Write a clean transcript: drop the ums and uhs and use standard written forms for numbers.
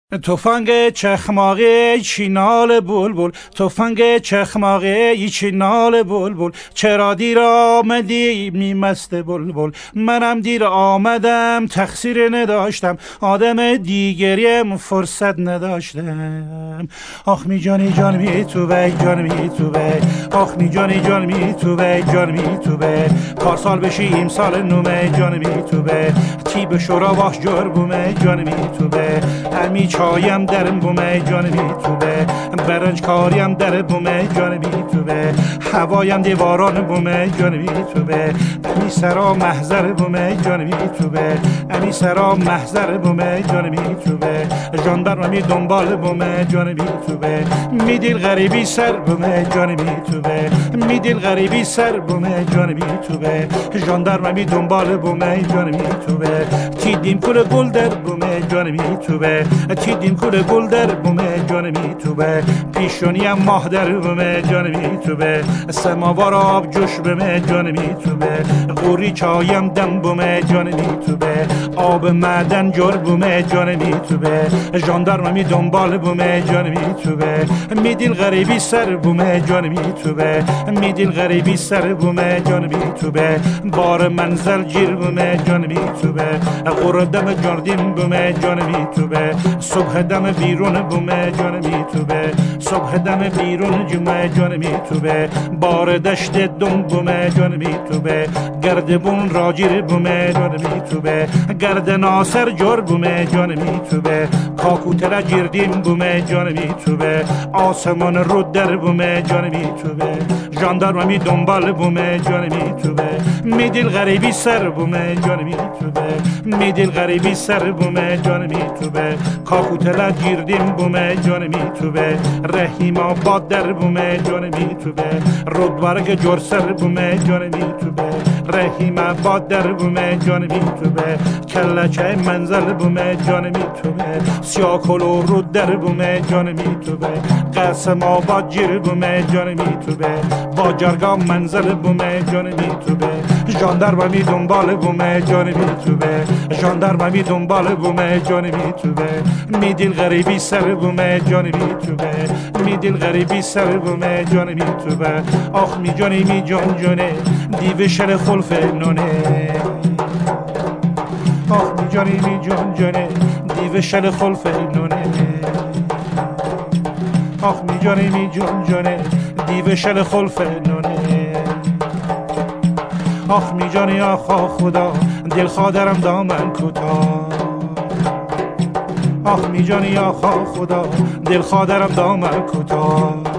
تفنگ چخماقی چینال بلبل، تفنگ چخماقی چینال بلبل، چرا دیر آمدی میمست بلبل؟ منم دیر آمدم تقصیر نداشتم، آدم دیگریم فرصت نداشتم. آخ می جانی جان می تو بی جان می تو بی، آخ می جانی جان می تو بی جان می تو بی، پارسال بشیم سال نومه جان می تو بی، تی به شورا باش جور بومه جان می تو بی، همی چایم درم بومه جان می تو به، برنج کاریم در بومه جان می تو به، هوایم دیواران بومه جان می تو به، امی سرا محضر بومه جان می تو به، امی سرا محضر بومه جان می تو به، ژاندارم می دنبال بومه جان می تو به، می دل غریبی سر بومه جان می تو به، می دل غریبی سر بومه جان می تو به، ژاندارم می دنبال بومه جان می تو به، چیدیم کل گل در بومه جان می تو به، چیدیم کل گل در بومه جان می تو به، پیشونیم ماه در بومه جان می تو به، سماوار آب جوش بومه جان می تو به، قوری چایم دم بومه جان می تو به، آب معدن جور بومه جان می تو به، ژاندارم می دنبال بومه جان می تو به، می دل غریبی سر بومه جان می تو به، می دل غریبی سر بومه جان می تو به، بار منزل جیر بومه جان می تو به، قردم جاردیم بومه جان می تو به، صبح دم بیرون بومه جان می تو به، صبح دم بیرون جمعه جان می تو به، بار دشت دم بومه جان می تو به، گردبون راجیر بومه جان می تو به، گرد ناصر جور بومه جان می تو به، کاکوتر جیردیم بومه جان می تو به، آسمان رو در بومه جان می تو به، ژاندارم می دنبال بومه جان می تو به، می دل غریبی سر بومه جان می تو به، می دل غریبی سر بومه جان می تو به، کاکوتر جیردیم بومه جان می تو به، رحیم آباد در بومه جان می تو به، رودبرگ جور سر بومه جان می تو به، رحیم آباد در بومه جان می تو به، کلچه منزل بومه جان می تو به، سیاکلو رود در بومه جان می تو به، قسم آباد جیر بومه جان می تو به، با جرگا منزل بومه جان می تو به، ژاندارم می دنبال بومه جان می تو به، ژاندارم می دنبال بومه جان می تو به، می دل غریبی سر بومه جان می تو به، می دل غریبی سر بومه جان می تو به، آخ می جانی می جان جانه دیو شل خلف نونه، آخ می جانی می جان جانه دیو شل خلف نونه، آخ می جانی می جان جانه دیو شل خلف نونه، آخ می جانی آخا خدا دل خادرم دامن کوتاه، آخ می جانی آخا خدا دل خادرم دامن کوتاه.